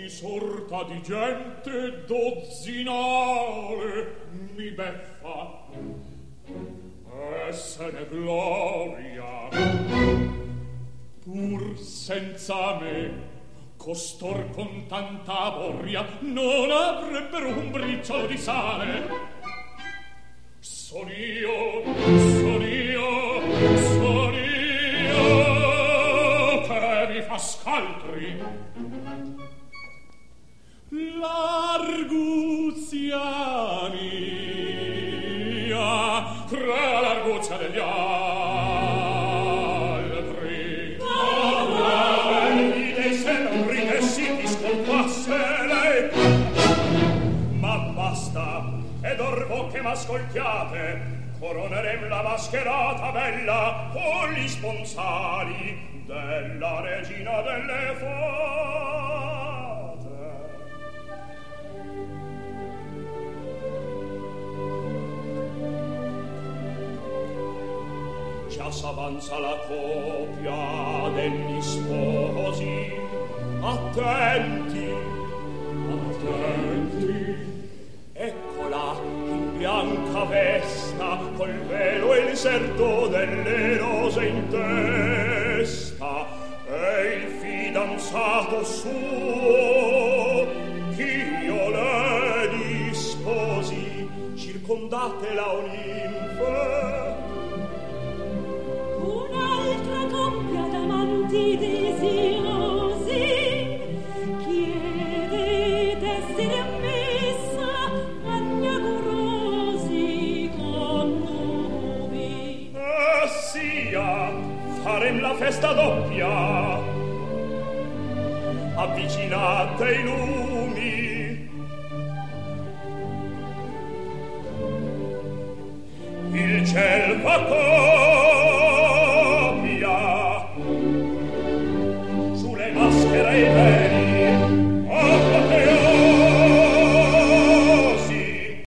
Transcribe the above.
sorta di gente dozzinale mi beffa, e se ne gloria. Pur senza me costor con tanta boria non avrebbero un briciolo di sale. Son io che mi fa scaltri. L'arguzia mia crea l'arguzia degli altri. Vide se non ridessi ti scolpasse lei. Ma basta, ed orvo che m'ascoltiate, coronerem la mascherata bella con gli sponsali della regina delle fate. Già s'avanza la copia degli sposi. Attenti, attenti. Eccola in bianca vesta, col velo e il serto delle rose in testa, e il fidanzato suo ch'io le disposi. Circondatela, o ninfe. Un'altra coppia d'amanti desiderosi chiede d'essere ammessa agli amorosi connubi. Sia, farem la festa doppia, avvicinate i lumi. Il ciel fa